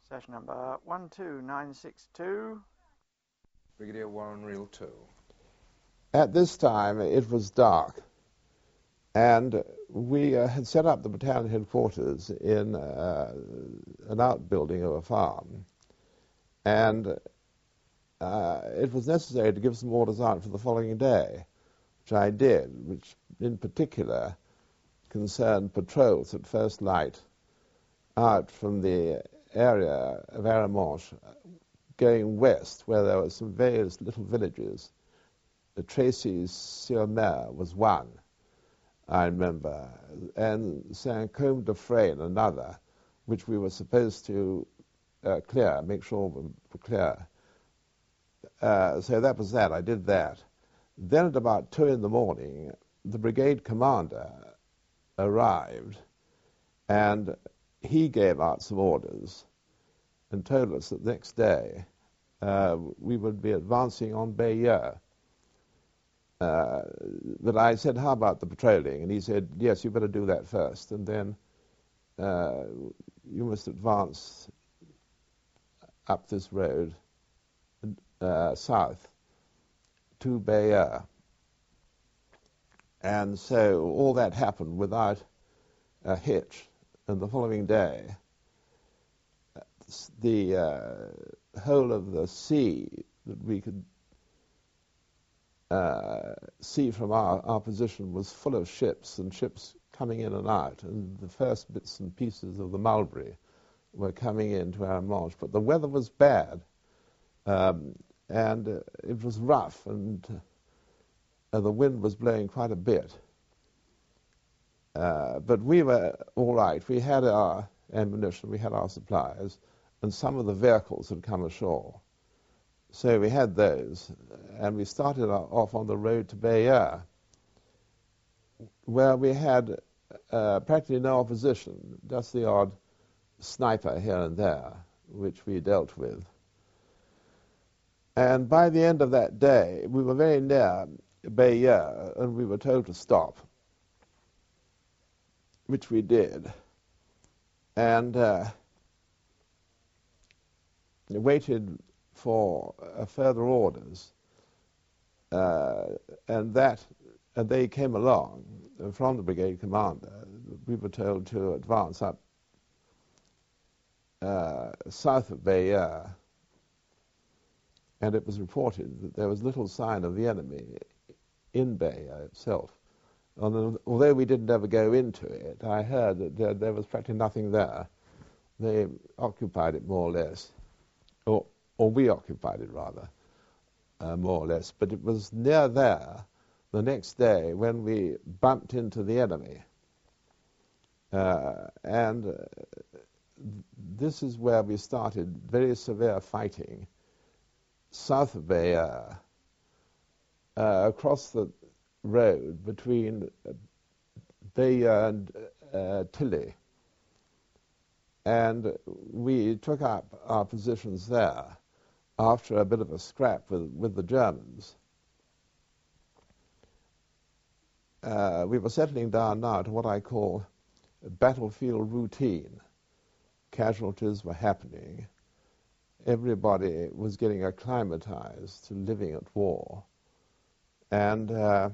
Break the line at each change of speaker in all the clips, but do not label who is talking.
Session number 12962.
Brigadier Warren Reel 2.
At this time, it was dark, and we had set up the battalion headquarters in an outbuilding of a farm, and it was necessary to give some orders out for the following day, which I did, which in particular concerned patrols at first light out from the area of Aramanche going west, where there were some various little villages. The Tracy-sur-Mer was one, I remember, and Saint-Côme-de-Frêne another, which we were supposed to clear, make sure were clear. So that was that. I did that. Then at about 2 in the morning, the brigade commander arrived, and he gave out some orders and told us that the next day we would be advancing on Bayeux. But I said, how about the patrolling? And he said, yes, you better do that first, and then you must advance up this road south to Bayeux. And so all that happened without a hitch. And the following day, the whole of the sea that we could see from our position was full of ships, and ships coming in and out, and the first bits and pieces of the Mulberry were coming into Aramanche. But the weather was bad, and it was rough, and the wind was blowing quite a bit. But we were all right. We had our ammunition, we had our supplies, and some of the vehicles had come ashore. So we had those, and we started off on the road to Bayeux, where we had practically no opposition, just the odd sniper here and there, which we dealt with. And by the end of that day, we were very near Bayeux, and we were told to stop, which we did, and waited for further orders, and they came along from the brigade commander. We were told to advance up south of Bayeux, and it was reported that there was little sign of the enemy in Bayeux itself. Although we didn't ever go into it, I heard that there was practically nothing there. They occupied it more or less, or we occupied it rather, more or less. But it was near there the next day when we bumped into the enemy. And this is where we started very severe fighting south of Bayeux, across the road between Bayeux and Tilly. And we took up our positions there after a bit of a scrap with the Germans. We were settling down now to what I call battlefield routine. Casualties were happening. Everybody was getting acclimatized to living at war. And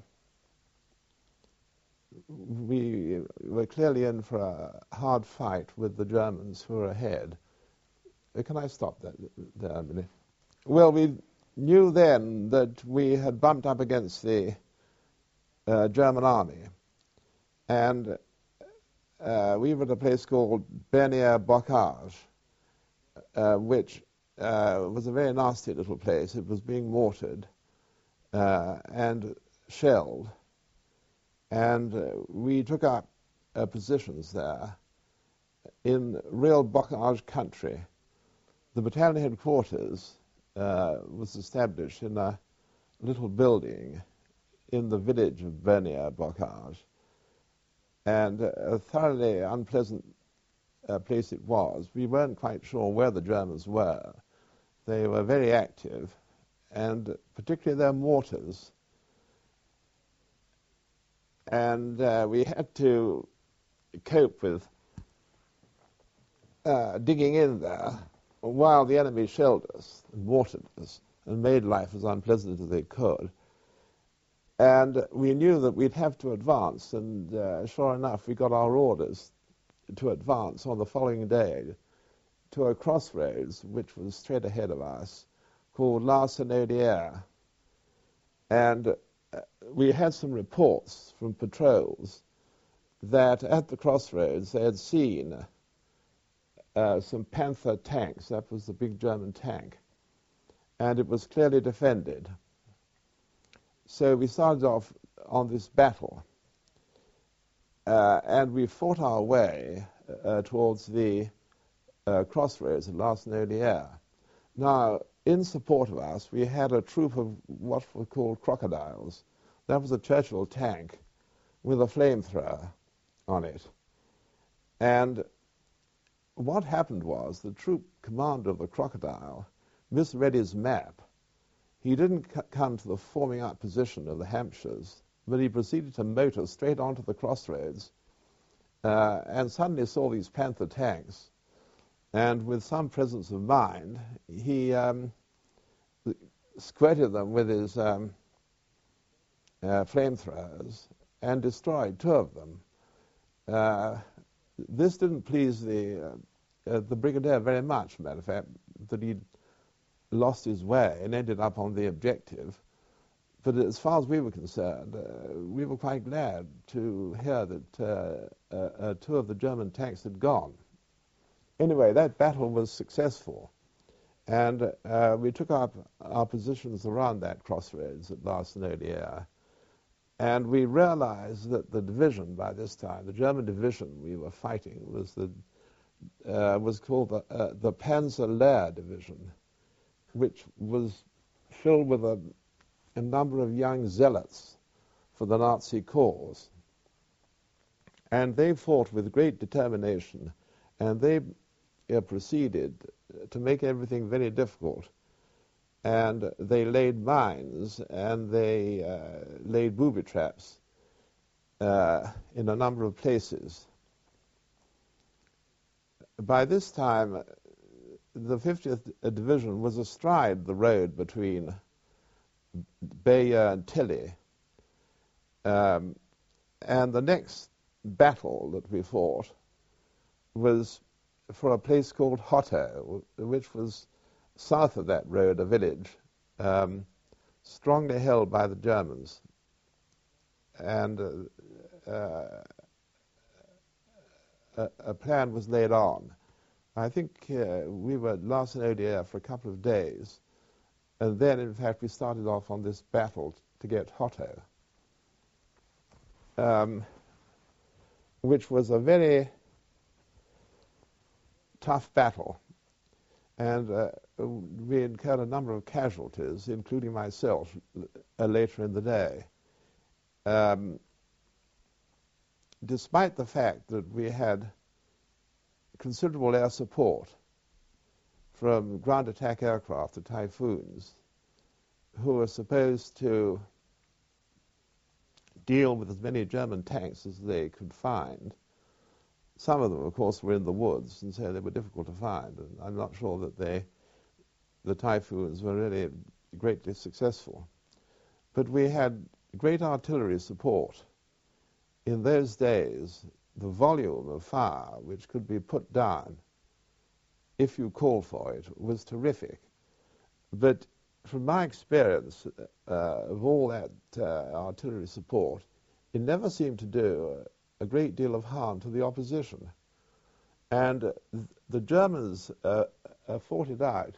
we were clearly in for a hard fight with the Germans who were ahead. Can I stop that there a minute? Well, we knew then that we had bumped up against the German army, and we were at a place called Bernier-Bocage, which was a very nasty little place. It was being mortared and shelled, and we took up positions there in real Bocage country. The battalion headquarters was established in a little building in the village of Bernier-Bocage, and a thoroughly unpleasant place it was. We weren't quite sure where the Germans were. They were very active, and particularly their mortars. And we had to cope with digging in there while the enemy shelled us and mortared us and made life as unpleasant as they could. And we knew that we'd have to advance, and sure enough, we got our orders to advance on the following day to a crossroads which was straight ahead of us, called La Senaudière. And we had some reports from patrols that at the crossroads they had seen some Panther tanks. That was the big German tank. And it was clearly defended. So we started off on this battle. And we fought our way towards the crossroads at La Senaudière. Now, in support of us, we had a troop of what were called crocodiles. That was a Churchill tank with a flamethrower on it. And what happened was the troop commander of the crocodile misread his map. He didn't come to the forming up position of the Hampshires, but he proceeded to motor straight onto the crossroads and suddenly saw these Panther tanks. And with some presence of mind, he squirted them with his flamethrowers and destroyed 2 of them. This didn't please the brigadier very much, matter of fact, that he'd lost his way and ended up on the objective. But as far as we were concerned, we were quite glad to hear that 2 of the German tanks had gone. Anyway, that battle was successful, and we took up our positions around that crossroads at La Senaudière, and we realized that the division by this time, the German division we were fighting, was called the Panzer-Lehr Division, which was filled with a number of young zealots for the Nazi cause. And they fought with great determination, and they proceeded to make everything very difficult. And they laid mines, and they laid booby traps in a number of places. By this time, the 50th Division was astride the road between Bayeux and Tilly. And the next battle that we fought was for a place called Hotto, which was south of that road, a village, strongly held by the Germans. And a plan was laid on. I think we were at La Senaudière for a couple of days, and then, in fact, we started off on this battle to get Hotto, which was a very tough battle, and we incurred a number of casualties, including myself, later in the day. Despite the fact that we had considerable air support from ground attack aircraft, the Typhoons, who were supposed to deal with as many German tanks as they could find. Some of them, of course, were in the woods, and so they were difficult to find. And I'm not sure that the Typhoons were really greatly successful. But we had great artillery support. In those days, the volume of fire which could be put down if you called for it was terrific. But from my experience of all that artillery support, it never seemed to do a great deal of harm to the opposition. And the Germans fought it out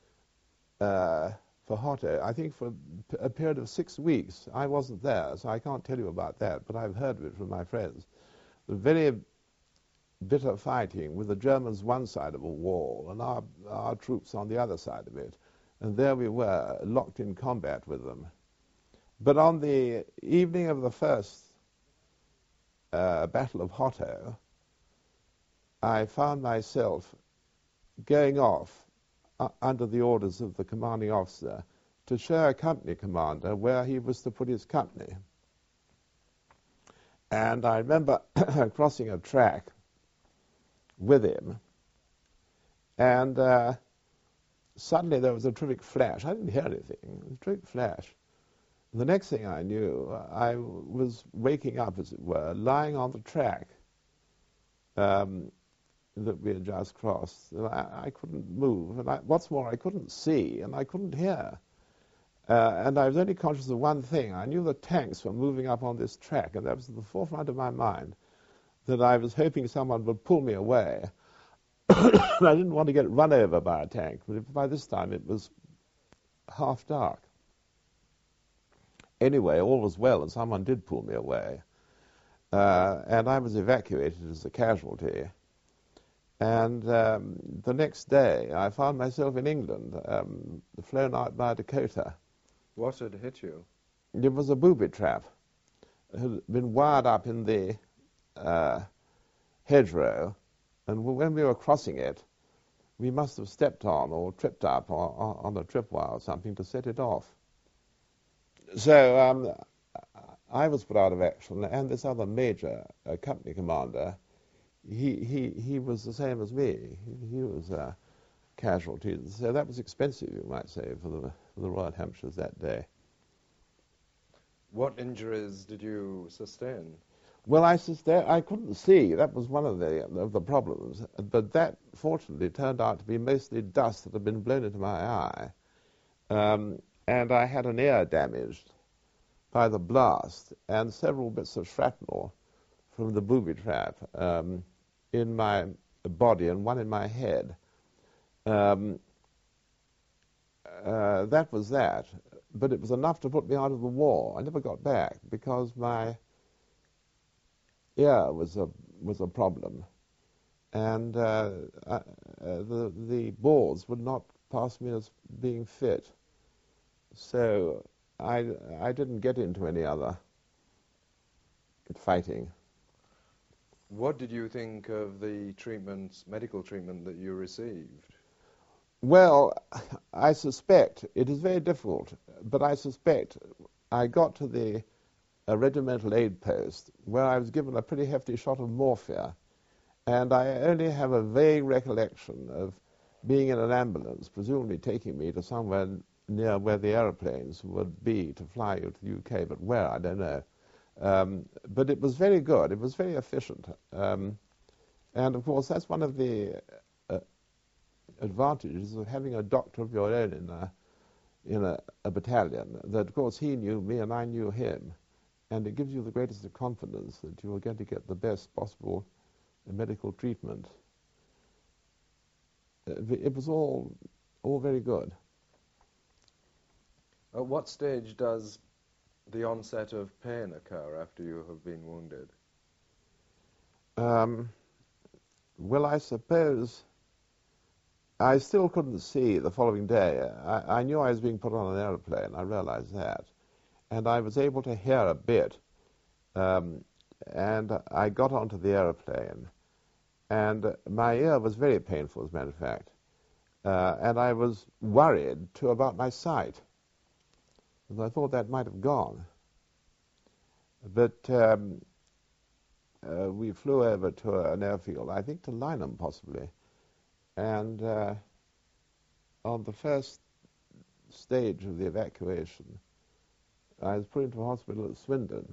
for Hotto, I think for a period of 6 weeks. I wasn't there, so I can't tell you about that, but I've heard of it from my friends. The very bitter fighting with the Germans one side of a wall and our troops on the other side of it. And there we were, locked in combat with them. But on the evening of the first Battle of Hotto, I found myself going off under the orders of the commanding officer to show a company commander where he was to put his company. And I remember crossing a track with him, and suddenly there was a terrific flash. I didn't hear anything. It was a terrific flash. The next thing I knew, I was waking up, as it were, lying on the track that we had just crossed. I couldn't move, and what's more, I couldn't see, and I couldn't hear. And I was only conscious of one thing. I knew the tanks were moving up on this track, and that was at the forefront of my mind, that I was hoping someone would pull me away. I didn't want to get run over by a tank, but by this time it was half dark. Anyway, all was well, and someone did pull me away. And I was evacuated as a casualty. And the next day, I found myself in England, flown out by Dakota.
What had hit you?
It was a booby trap. It had been wired up in the hedgerow, and when we were crossing it, we must have stepped on or tripped up on a tripwire or something to set it off. So I was put out of action, and this other major, company commander, he was the same as me. He was a casualty. So that was expensive, you might say, for the Royal Hampshires that day.
What injuries did you sustain?
Well, I couldn't see. That was one of the problems. But that, fortunately, turned out to be mostly dust that had been blown into my eye. And I had an ear damaged by the blast, and several bits of shrapnel from the booby trap in my body and one in my head. That was that. But it was enough to put me out of the war. I never got back because my ear was a problem, and the boards would not pass me as being fit. So I didn't get into any other fighting.
What did you think of the medical treatment that you received?
Well, I suspect, it is very difficult, but I suspect I got to the regimental aid post where I was given a pretty hefty shot of morphia, and I only have a vague recollection of being in an ambulance, presumably taking me to somewhere near where the aeroplanes would be to fly you to the UK, but where, I don't know. But it was very good. It was very efficient. And, of course, that's one of the advantages of having a doctor of your own in a battalion, that, of course, he knew me and I knew him. And it gives you the greatest of confidence that you are going to get the best possible medical treatment. It was all very good.
At what stage does the onset of pain occur after you have been wounded?
Well, I suppose I still couldn't see the following day. I knew I was being put on an aeroplane. I realized that. And I was able to hear a bit. And I got onto the aeroplane. And my ear was very painful, as a matter of fact. And I was worried, too, about my sight. And I thought that might have gone. But we flew over to an airfield, I think to Lynham, possibly. And on the first stage of the evacuation, I was put into a hospital at Swindon.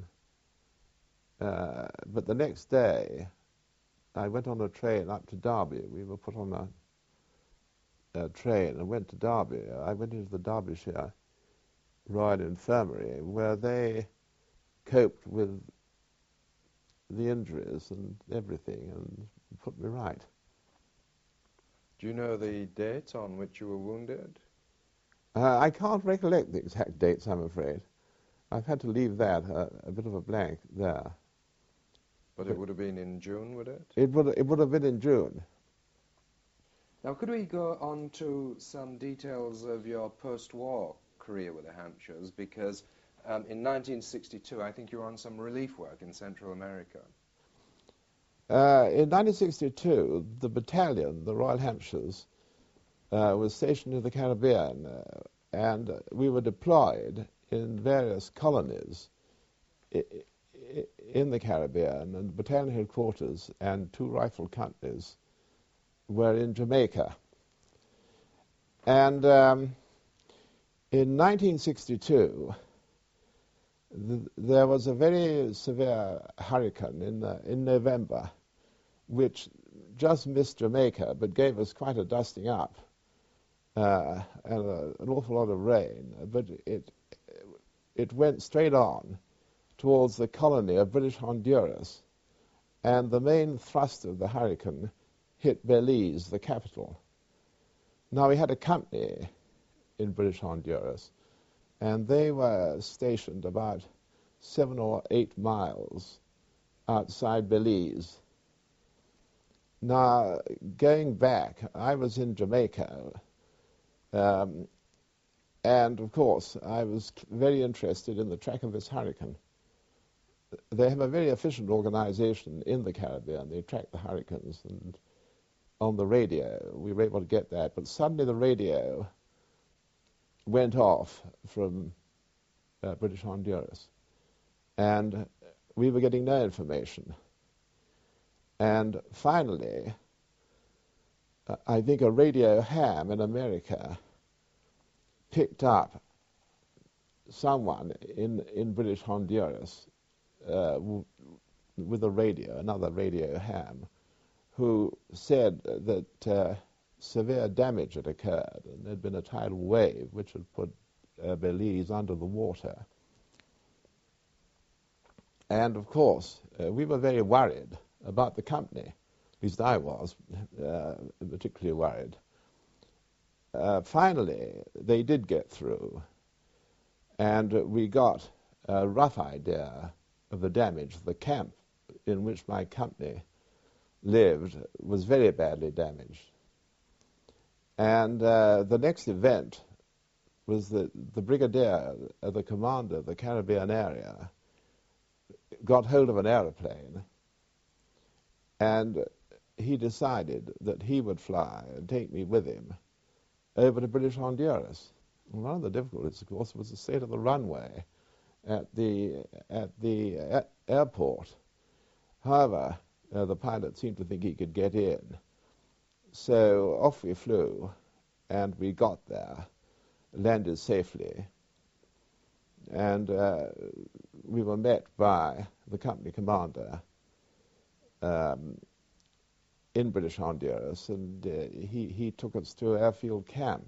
But the next day, I went on a train up to Derby. We were put on a train and went to Derby. I went into the Derbyshire Royal Infirmary, where they coped with the injuries and everything and put me right.
Do you know the date on which you were wounded?
I can't recollect the exact dates, I'm afraid. I've had to leave that a bit of a blank there.
But it would have been in June, would it?
It would have been in June.
Now, could we go on to some details of your post-war career with the Hampshires? Because in 1962, I think you were on some relief work in Central America.
In 1962, the battalion, the Royal Hampshires, was stationed in the Caribbean, and we were deployed in various colonies in the Caribbean, and the battalion headquarters and 2 rifle companies were in Jamaica. And in 1962, there was a very severe hurricane in November, which just missed Jamaica, but gave us quite a dusting up and an awful lot of rain. But it went straight on towards the colony of British Honduras, and the main thrust of the hurricane hit Belize, the capital. Now, we had a company in British Honduras, and they were stationed about 7 or 8 miles outside Belize. Now, going back, I was in Jamaica, and of course, I was very interested in the track of this hurricane. They have a very efficient organization in the Caribbean. They track the hurricanes, and on the radio, we were able to get that. But suddenly the radio went off from British Honduras, and we were getting no information. And finally, I think a radio ham in America picked up someone in British Honduras with a radio, another radio ham, who said that severe damage had occurred, and there'd been a tidal wave which had put Belize under the water. And of course, we were very worried about the company. At least I was particularly worried. Finally, they did get through, and we got a rough idea of the damage. The camp in which my company lived was very badly damaged. And the next event was that the brigadier, the commander of the Caribbean area, got hold of an aeroplane, and he decided that he would fly and take me with him over to British Honduras. And one of the difficulties, of course, was the state of the runway at the airport. However, the pilot seemed to think he could get in. So off we flew, and we got there, landed safely, and we were met by the company commander in British Honduras, and he took us to airfield camp.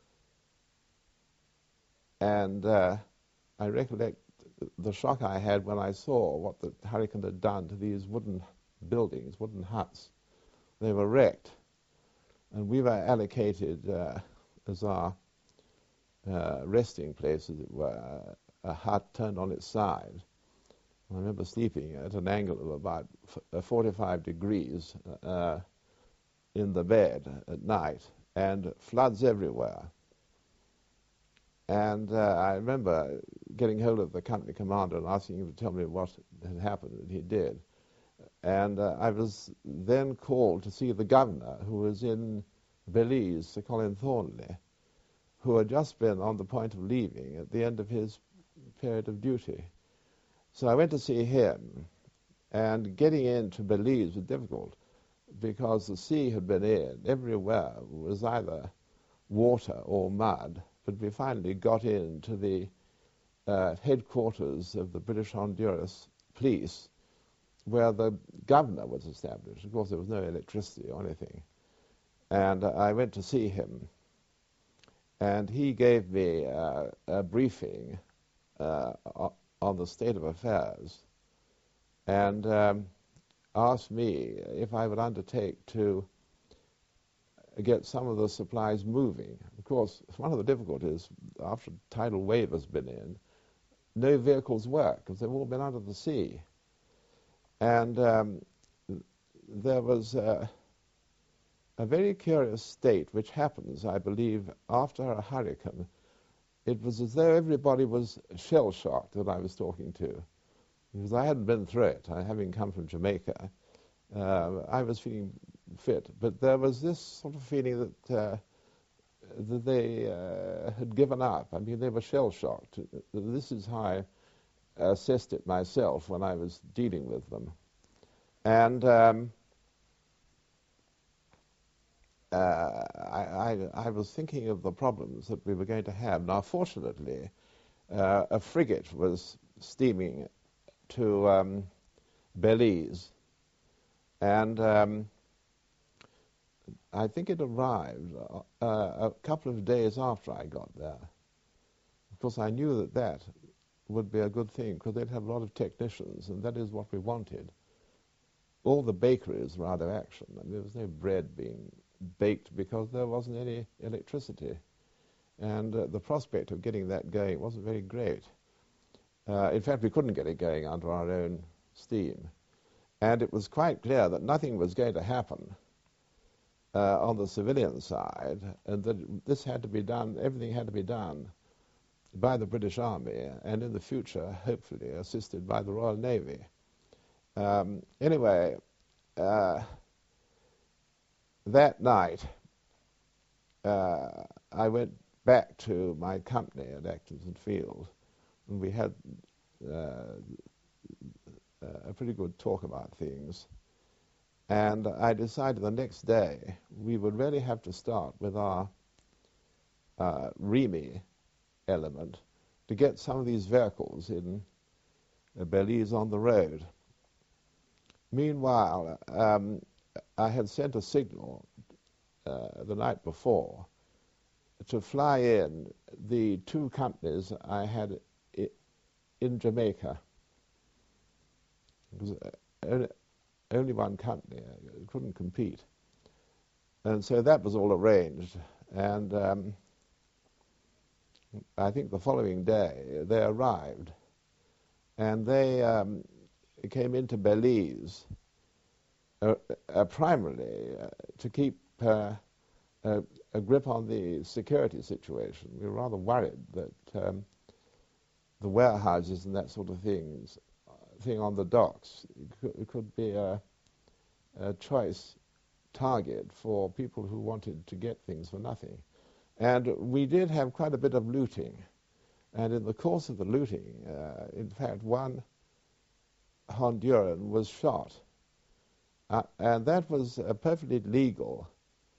And I recollect the shock I had when I saw what the hurricane had done to these wooden buildings, wooden huts. They were wrecked, and we were allocated as our resting place, as it were, a hut turned on its side. I remember sleeping at an angle of about 45 degrees in the bed at night, and floods everywhere. And I remember getting hold of the company commander and asking him to tell me what had happened, and he did. And I was then called to see the governor, who was in Belize, Sir Colin Thornley, who had just been on the point of leaving at the end of his period of duty. So I went to see him, and getting into Belize was difficult because the sea had been in. Everywhere was either water or mud, but we finally got into the headquarters of the British Honduras police, where the governor was established. Of course, there was no electricity or anything. And I went to see him, and he gave me a briefing on the state of affairs, and asked me if I would undertake to get some of the supplies moving. Of course, one of the difficulties, after a tidal wave has been in, no vehicles work because they've all been under the sea. And there was a very curious state which happens, I believe, after a hurricane. It was as though everybody was shell-shocked that I was talking to, because I hadn't been through it. Having come from Jamaica, I was feeling fit, but there was this sort of feeling that they had given up. I mean, they were shell-shocked. This is how I assessed it myself when I was dealing with them. And I I was thinking of the problems that we were going to have. Now, fortunately, a frigate was steaming to Belize, and I think it arrived a couple of days after I got there. Of course, I knew that that would be a good thing because they'd have a lot of technicians, and that is what we wanted. All the bakeries were out of action. I mean, there was no bread being baked because there wasn't any electricity. And the prospect of getting that going wasn't very great. In fact, we couldn't get it going under our own steam. And it was quite clear that nothing was going to happen on the civilian side, and that this had to be done, everything had to be done by the British Army, and in the future, hopefully, assisted by the Royal Navy. Anyway, that night, I went back to my company at Acton Field, and we had a pretty good talk about things. And I decided the next day we would really have to start with our REME element to get some of these vehicles in Belize on the road. Meanwhile, I had sent a signal the night before to fly in the two companies I had in Jamaica. It was only one company, couldn't compete. And so that was all arranged. And I think the following day they arrived. And they came into Belize primarily to keep a grip on the security situation. We were rather worried that the warehouses and that sort of thing on the docks could be a choice target for people who wanted to get things for nothing. And we did have quite a bit of looting. And in the course of the looting, in fact, one Honduran was shot. And that was a perfectly legal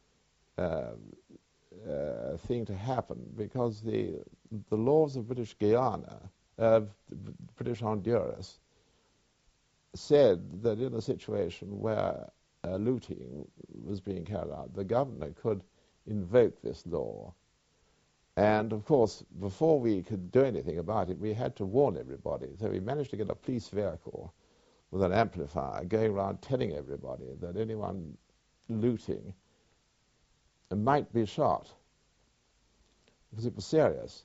thing to happen, because the laws of British Guyana, of British Honduras, said that in a situation where looting was being carried out, the governor could invoke this law. And of course, before we could do anything about it, we had to warn everybody. So we managed to get a police vehicle with an amplifier going around telling everybody that anyone looting might be shot, because it was serious.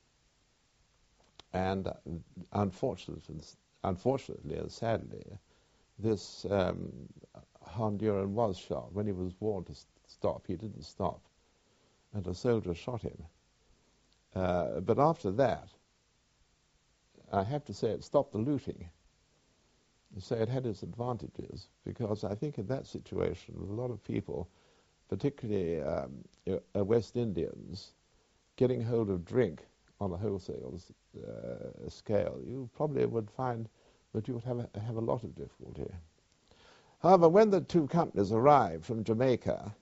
And unfortunately and sadly, this Honduran was shot. When he was warned to stop, he didn't stop, and a soldier shot him. But after that, I have to say it stopped the looting. So it had its advantages, because I think in that situation, with a lot of people, particularly West Indians, getting hold of drink on a wholesale scale, you probably would find that you would have a lot of difficulty. However, when the two companies arrived from Jamaica,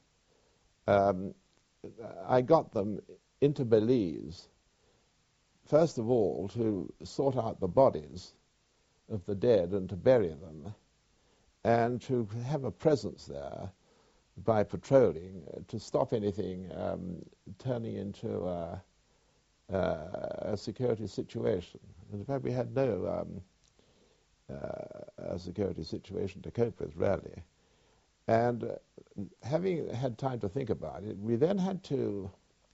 I got them into Belize, first of all, to sort out the bodies of the dead and to bury them, and to have a presence there by patrolling to stop anything turning into a security situation. And in fact, we had no security situation to cope with, really. And having had time to think about it, we then had to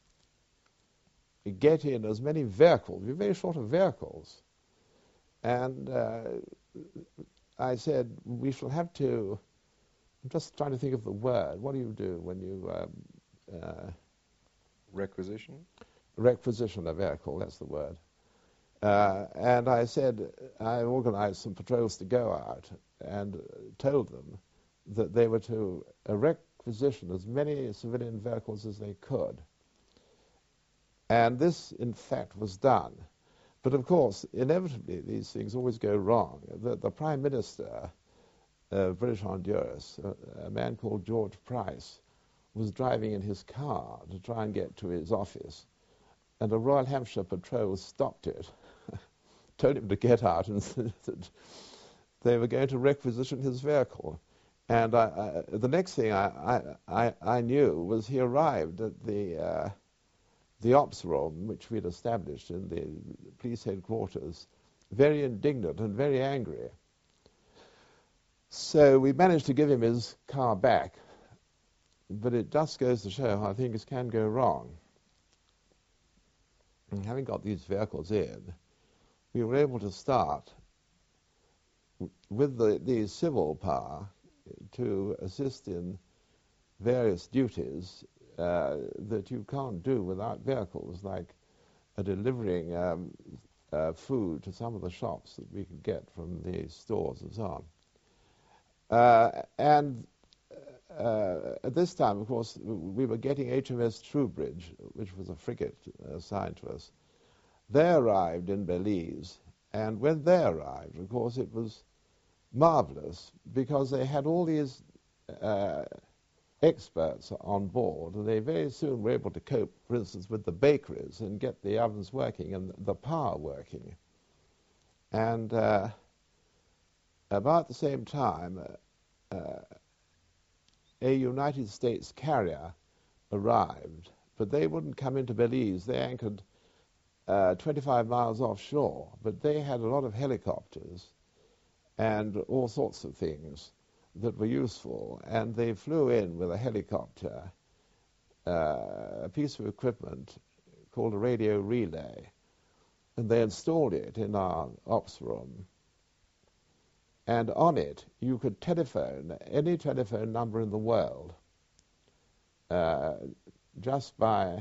get in as many vehicles. We were very short of vehicles. And I said, we shall have to, I'm just trying to think of the word. What do you do when you...
Requisition?
Requisition a vehicle, that's the word. And I said, I organized some patrols to go out and told them that they were to requisition as many civilian vehicles as they could. And this, in fact, was done. But of course, inevitably, these things always go wrong. The Prime Minister of British Honduras, a man called George Price, was driving in his car to try and get to his office, and a Royal Hampshire patrol stopped it, told him to get out, and said that they were going to requisition his vehicle. And the next thing I knew was he arrived at the ops room, which we'd established in the police headquarters, very indignant and very angry. So we managed to give him his car back, but it just goes to show how things can go wrong. And having got these vehicles in, we were able to start with the civil power to assist in various duties that you can't do without vehicles, like delivering food to some of the shops that we could get from the stores and so on. At this time, of course, we were getting HMS Trowbridge, which was a frigate assigned to us. They arrived in Belize, and when they arrived, of course, it was marvelous because they had all these experts on board, and they very soon were able to cope, for instance, with the bakeries and get the ovens working and the power working. And about the same time, a United States carrier arrived, but they wouldn't come into Belize. They anchored 25 miles offshore, but they had a lot of helicopters and all sorts of things that were useful, and they flew in with a helicopter, a piece of equipment called a radio relay, and they installed it in our ops room. And on it, you could telephone any telephone number in the world just by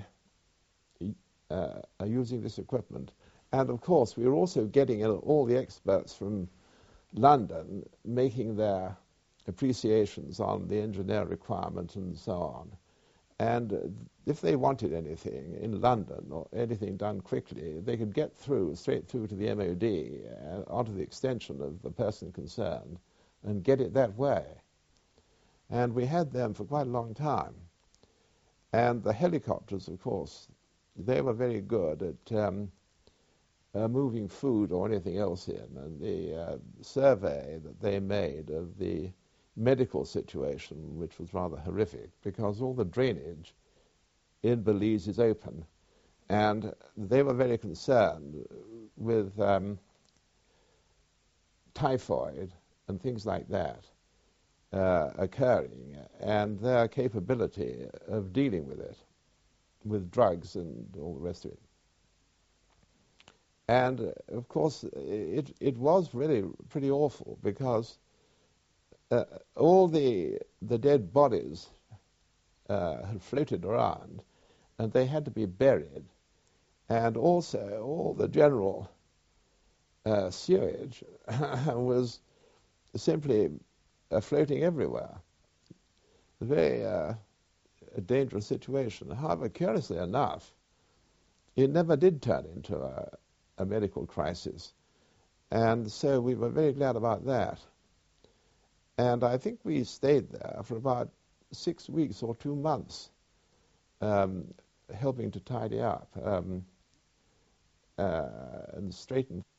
using this equipment. And of course, we were also getting all the experts from London making their appreciations on the engineer requirement and so on. And if they wanted anything in London or anything done quickly, they could get straight through to the MOD, onto the extension of the person concerned, and get it that way. And we had them for quite a long time. And the helicopters, of course, they were very good at moving food or anything else in. And the survey that they made of the medical situation, which was rather horrific, because all the drainage in Belize is open. And they were very concerned with typhoid and things like that occurring, and their capability of dealing with it, with drugs and all the rest of it. And, of course, it was really pretty awful, because all the dead bodies had floated around, and they had to be buried. And also, all the general sewage was simply floating everywhere. A very dangerous situation. However, curiously enough, it never did turn into a medical crisis. And so we were very glad about that. And I think we stayed there for about 6 weeks or 2 months, helping to tidy up and straighten